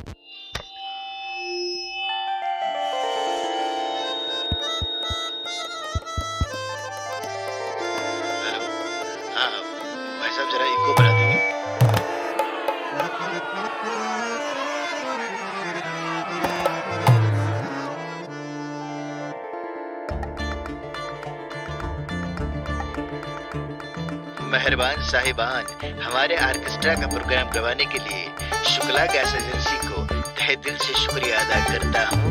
हाँ भाई साहब, जरा इको बढ़ा देंगे। मेहरबान साहिबान, हमारे ऑर्केस्ट्रा का प्रोग्राम करवाने के लिए शुक्ला गैस एजेंसी को तहे दिल से शुक्रिया अदा करता हूँ।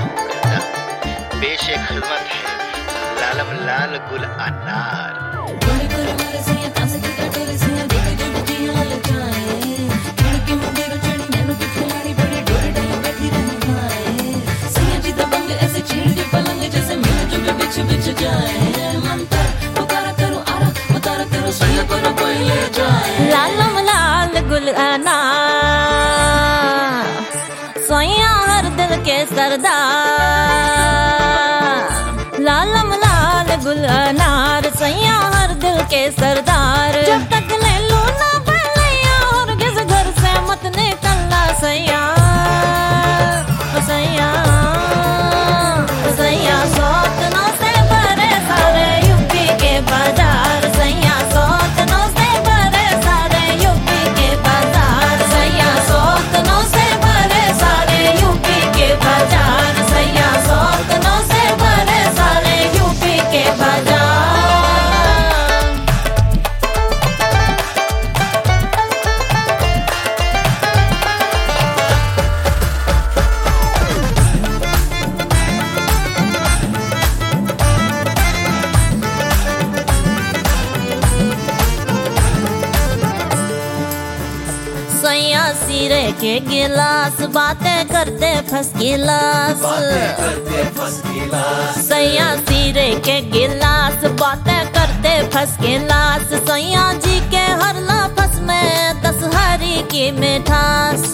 पेश खिदमत है लालम लाल गुल अनार। लालम लाल गुल अनार, सोया हर दिल के सरदार। लालम लाल गुल अनार, सोया हर दिल के सरदार। जब तक ले लो ना भैया और किस घर से मत निकलना सैया। सैया सैया सौतनों से भरे सारे यूपी के बाजार। सैया सौतनों से भरे सारे यूपी के बाजार। सैया सौतनों से भरे सारे यूपी के बाजार। सैया सौतनों से भरे सारे यूपी के बाजार। सैया सिरे के गिलास, बातें करते फस गिलास। सैया सिरे के गिलास, बातें करते फस गिलास। सैया जी के हर लफ्ज में 10 हरी की मिठास।